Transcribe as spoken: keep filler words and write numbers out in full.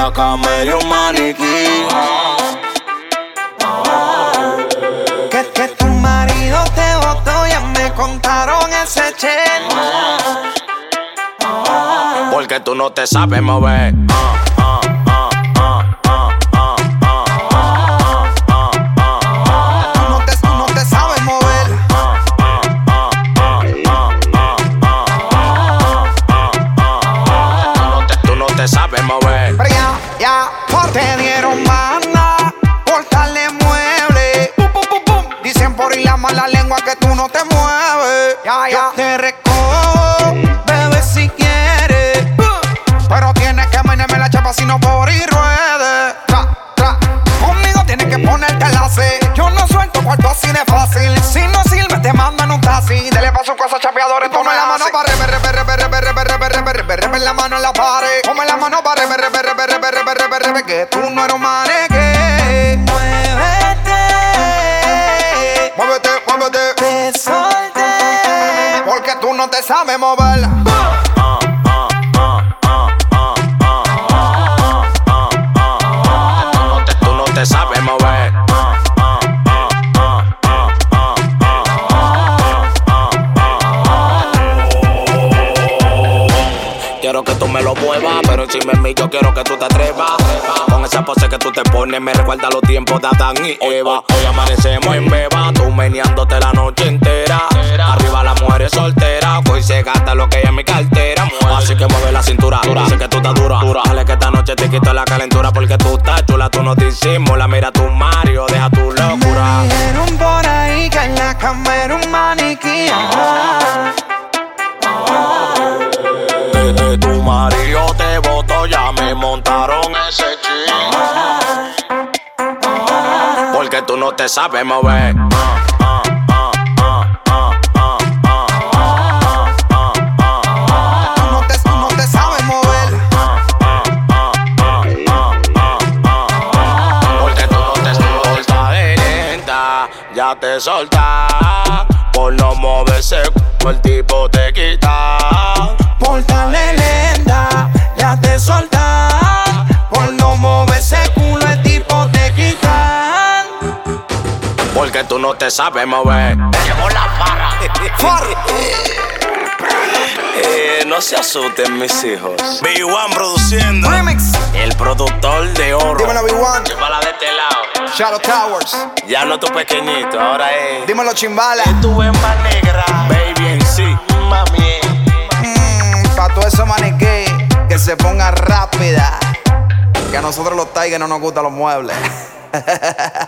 la cama y un maniquí. Que, que tu marido te botó, ya me contaron ese chen. Porque tú no te sabes mover. Sabes mover. Pero ya, ya, te dieron banda por darle mueble. Pum, pum, pum, pum. Dicen por ir la mala lengua que tú no te mueves. Ya, ya. Yo te recojo, bebé, si quieres. Pero tienes que menearme la chapa si no por ir ruede. Tra, tra. Conmigo tienes que ponerte la C. Yo no suelto cuarto así de fácil. Si no sirve te mandan un taxi. Dele pa' su casa chapeadores. Toma la mano para rever, rever, rever, rever, rever, rever, rever, rever, la mano en la pared. Ponme la mano para rever, rever, rever, rever, rever, rever, rever, que tú no eres un maneque. Muévete, muévete, muévete. Te solté, porque tú no te sabes moverla. Tú no te sabes mover. Quiero que tú me lo muevas, pero encima de mí yo quiero que tú te atrevas. Con esa pose que tú te pones me recuerda los tiempos de Adán y Eva. Hoy amanecemos en beba, tú meneándote la noche entera. Arriba las mujeres solteras, hoy se gasta lo que hay en mi cartera. Así que mueve la cintura, dice que tú estás dura. Dale que esta noche te quito la calentura, porque tú estás chula, tú no disimulas. Mira tu Mario, deja tu locura. Me dijeron por ahí que en la cama era un maniquí. Desde tu marido te botó, ya me montaron ese ching. Porque tú no te sabes mover. Tú no te, tú no te sabes mover. Porque tú no te soltas de lenta, ya te soltas. Por no moverse, el tipo te quita. Pórtale lenta, ya te soltas. Por no mover ese culo, el tipo te quitan. Porque tú no te sabes mover. Llevo la farra. eh, no se asusten mis hijos. B uno produciendo. Remix. El productor de oro. Dímelo, B uno. Llévala de este lado. Shadow Towers. Ya no tu pequeñito, ahora es. Dímelo, Chimbala. Tu más negra. Baby en sí. Mami. Mmm, pa' todo eso maniquí, que se ponga rápida. Que a nosotros los Tigers no nos gustan los muebles.